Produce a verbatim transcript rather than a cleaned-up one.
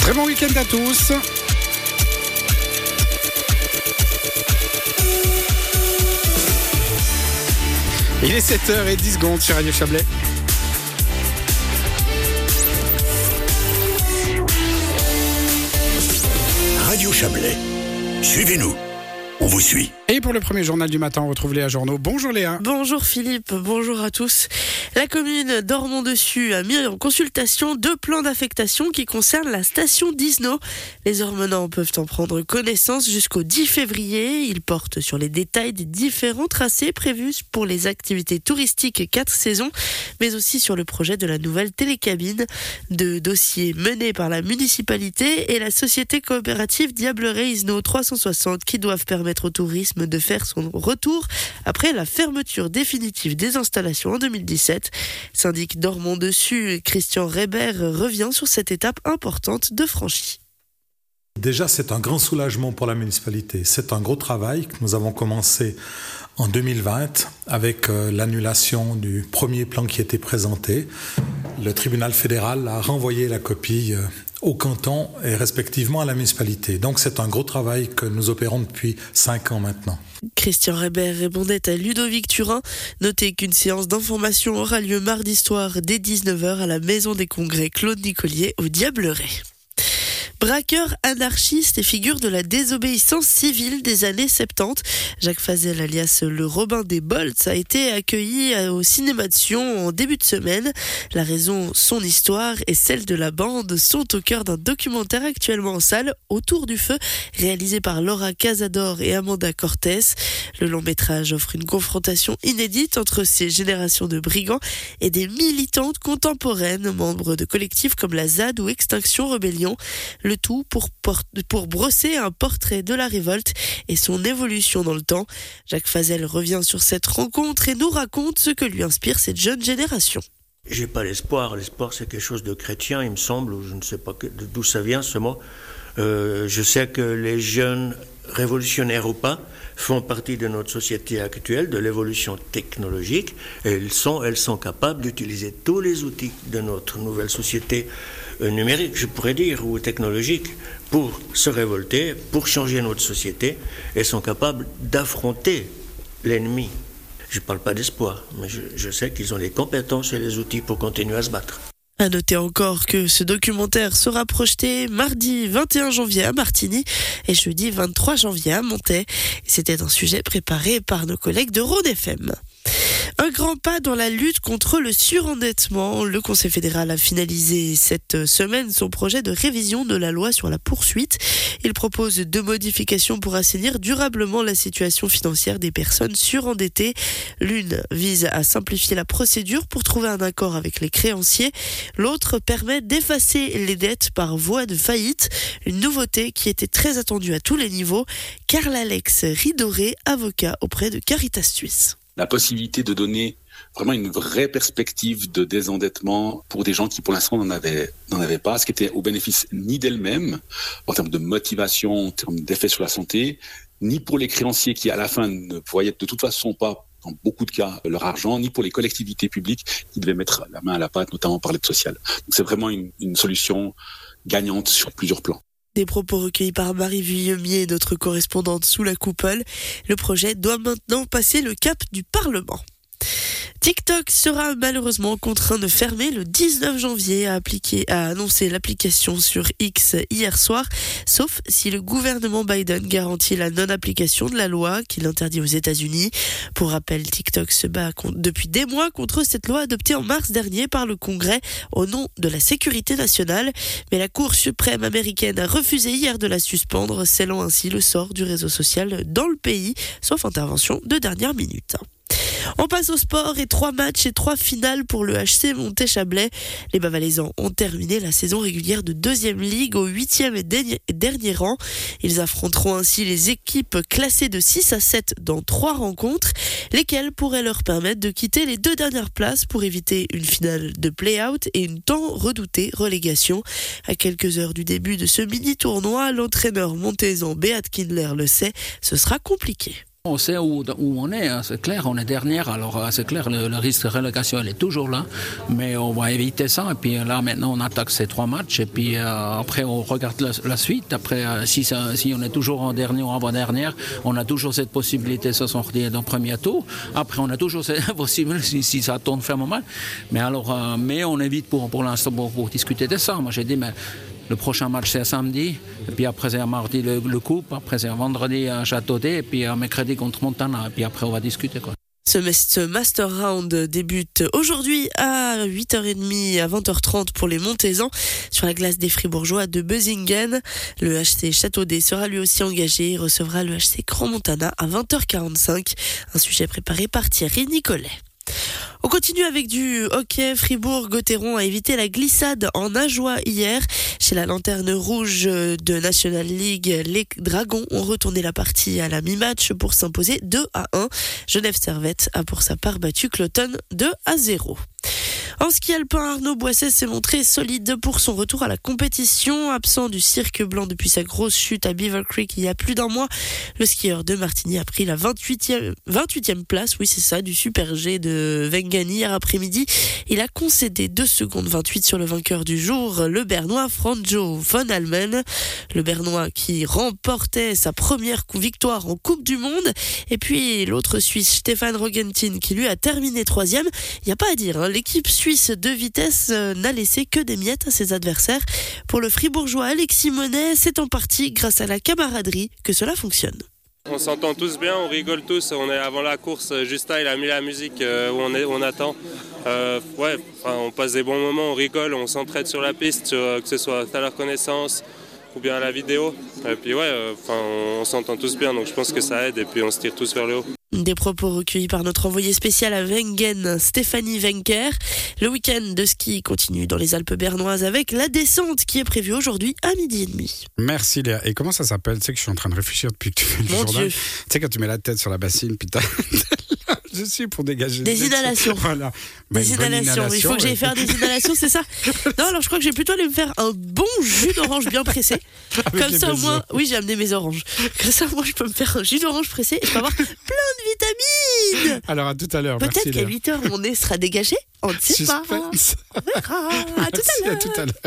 Très bon week-end à tous. Il est sept heures dix sur Radio Chablais. Radio Chablais, suivez-nous, on vous suit. Et pour le premier journal du matin, on retrouve Léa Journeau. Bonjour Léa. Bonjour Philippe, bonjour à tous. La commune d'Ormont-Dessus a mis en consultation deux plans d'affectation qui concernent la station d'Isno. Les Ormenans peuvent en prendre connaissance jusqu'au dix février. Ils portent sur les détails des différents tracés prévus pour les activités touristiques quatre saisons, mais aussi sur le projet de la nouvelle télécabine. Deux dossiers menés par la municipalité et la société coopérative Diableret Isno trois cent soixante qui doivent permettre au tourisme de faire son retour après la fermeture définitive des installations en deux mille dix-sept. Syndic d'Ormont-Dessus, Christian Reber revient sur cette étape importante de franchie. Déjà, c'est un grand soulagement pour la municipalité. C'est un gros travail que nous avons commencé en deux mille vingt avec euh, l'annulation du premier plan qui était présenté. Le tribunal fédéral a renvoyé la copie euh, au canton et respectivement à la municipalité. Donc c'est un gros travail que nous opérons depuis cinq ans maintenant. Christian Reber répondait à Ludovic Turin. Notez qu'une séance d'information aura lieu mardi soir dès dix-neuf heures à la Maison des Congrès Claude Nicolier au Diableret. Braqueur anarchiste et figure de la désobéissance civile des années soixante-dix, Jacques Fazel, alias le Robin des Bolts, a été accueilli au cinéma de Sion en début de semaine. La raison, son histoire et celle de la bande sont au cœur d'un documentaire actuellement en salle, Autour du feu, réalisé par Laura Casador et Amanda Cortés. Le long métrage offre une confrontation inédite entre ces générations de brigands et des militantes contemporaines, membres de collectifs comme la Z A D ou Extinction Rebellion. Le tout pour, por- pour brosser un portrait de la révolte et son évolution dans le temps. Jacques Fazel revient sur cette rencontre et nous raconte ce que lui inspire cette jeune génération. J'ai pas l'espoir. L'espoir, c'est quelque chose de chrétien, il me semble, ou je ne sais pas d'où ça vient ce mot. Euh, je sais que les jeunes révolutionnaires ou pas font partie de notre société actuelle, de l'évolution technologique, et elles sont, elles sont capables d'utiliser tous les outils de notre nouvelle société euh, numérique, je pourrais dire, ou technologique, pour se révolter, pour changer notre société, et sont capables d'affronter l'ennemi. Je ne parle pas d'espoir, mais je, je sais qu'ils ont les compétences et les outils pour continuer à se battre. À noter encore que ce documentaire sera projeté mardi vingt et un janvier à Martigny et jeudi vingt-trois janvier à Montaix. C'était un sujet préparé par nos collègues de Rhône F M. Un grand pas dans la lutte contre le surendettement. Le Conseil fédéral a finalisé cette semaine son projet de révision de la loi sur la poursuite. Il propose deux modifications pour assainir durablement la situation financière des personnes surendettées. L'une vise à simplifier la procédure pour trouver un accord avec les créanciers. L'autre permet d'effacer les dettes par voie de faillite. Une nouveauté qui était très attendue à tous les niveaux. Karl Alex Ridoré, avocat auprès de Caritas Suisse. La possibilité de donner vraiment une vraie perspective de désendettement pour des gens qui pour l'instant n'en avaient, n'en avaient pas, ce qui était au bénéfice ni d'elles-mêmes, en termes de motivation, en termes d'effet sur la santé, ni pour les créanciers qui à la fin ne voyaient de toute façon pas, dans beaucoup de cas, leur argent, ni pour les collectivités publiques qui devaient mettre la main à la pâte, notamment par l'aide sociale. Donc c'est vraiment une, une solution gagnante sur plusieurs plans. Des propos recueillis par Marie Vuillemier, notre correspondante sous la coupole. Le projet doit maintenant passer le cap du Parlement. TikTok sera malheureusement contraint de fermer le dix-neuf janvier, a, appliqué, a annoncé l'application sur X hier soir, sauf si le gouvernement Biden garantit la non-application de la loi qui l'interdit aux États-Unis. Pour rappel, TikTok se bat depuis des mois contre cette loi adoptée en mars dernier par le Congrès au nom de la sécurité nationale. Mais la Cour suprême américaine a refusé hier de la suspendre, scellant ainsi le sort du réseau social dans le pays, sauf intervention de dernière minute. On passe au sport et trois matchs et trois finales pour le H C Montet-Chablais. Les Bavalaisans ont terminé la saison régulière de deuxième ligue au huitième et dernier rang. Ils affronteront ainsi les équipes classées de six à sept dans trois rencontres, lesquelles pourraient leur permettre de quitter les deux dernières places pour éviter une finale de play-out et une tant redoutée relégation. À quelques heures du début de ce mini-tournoi, l'entraîneur montaisan Beat Kindler le sait, ce sera compliqué. On sait où, où on est, hein, c'est clair, on est dernière, alors c'est clair, le, le risque de relégation il est toujours là, mais on va éviter ça, et puis là maintenant on attaque ces trois matchs, et puis euh, après on regarde la, la suite, après euh, si, ça, si on est toujours en dernier ou avant-dernière, on a toujours cette possibilité de se sortir dans le premier tour, après on a toujours cette possibilité si, si ça tourne vraiment mal, mais alors, euh, mais on évite pour, pour l'instant pour, pour discuter de ça. Moi j'ai dit, mais le prochain match c'est samedi, et puis après c'est un mardi le, le coupe, après c'est un vendredi à Châteaudet, et puis un mercredi contre Montana, et puis après on va discuter quoi. Ce, ce Master Round débute aujourd'hui à huit heures trente à vingt heures trente pour les Montezans sur la glace des Fribourgeois de Bösingen. Le H C Châteaudet sera lui aussi engagé et recevra le H C Grand Montana à vingt heures quarante-cinq. Un sujet préparé par Thierry Nicolet. On continue avec du hockey. Fribourg-Gotteron a évité la glissade en Ajoie hier. Chez la Lanterne Rouge de National League, les Dragons ont retourné la partie à la mi-match pour s'imposer deux à un. Genève Servette a pour sa part battu Cloton deux à zéro. En ski alpin, Arnaud Boisset s'est montré solide pour son retour à la compétition. Absent du cirque blanc depuis sa grosse chute à Beaver Creek il y a plus d'un mois, le skieur de Martigny a pris la vingt-huitième, vingt-huitième place, oui c'est ça, du Super G de Wengani hier après-midi. Il a concédé deux secondes vingt-huit sur le vainqueur du jour, le Bernois Franjo von Almen. Le Bernois qui remportait sa première victoire en Coupe du Monde. Et puis l'autre Suisse, Stéphane Rogentin, qui lui a terminé troisième. Il n'y a pas à dire, hein, l'équipe suisse de vitesse n'a laissé que des miettes à ses adversaires. Pour le fribourgeois Alexis Monet, c'est en partie grâce à la camaraderie que cela fonctionne. On s'entend tous bien, on rigole tous, on est avant la course, Justin il a mis la musique euh, où on, est, où on attend. Euh, ouais, enfin, on passe des bons moments, on rigole, on s'entraide sur la piste, sur, que ce soit à la reconnaissance ou bien à la vidéo. Et puis ouais, euh, enfin, on, on s'entend tous bien, donc je pense que ça aide et puis on se tire tous vers le haut. Des propos recueillis par notre envoyé spécial à Wengen, Stéphanie Wenker. Le week-end de ski continue dans les Alpes bernoises avec la descente qui est prévue aujourd'hui à midi et demi. Merci Léa. Et comment ça s'appelle? Tu sais que je suis en train de réfléchir depuis que tu fais le Mon journal. Dieu. Tu sais quand tu mets la tête sur la bassine, putain. Je suis pour dégager des inhalations. Voilà. Des inhalations. Il faut que j'aille faire des inhalations, c'est ça? Non, alors je crois que je vais plutôt aller me faire un bon jus d'orange bien pressé. Avec Comme ça, au moins, oui, j'ai amené mes oranges. Comme ça, moi, je peux me faire un jus d'orange pressé et je peux avoir plein de vitamines. Alors, à tout à l'heure. Peut-être qu'à huit heures, mon nez sera dégagé. On ne sait Suspense. pas. On verra. À tout à l'heure. À tout à l'heure.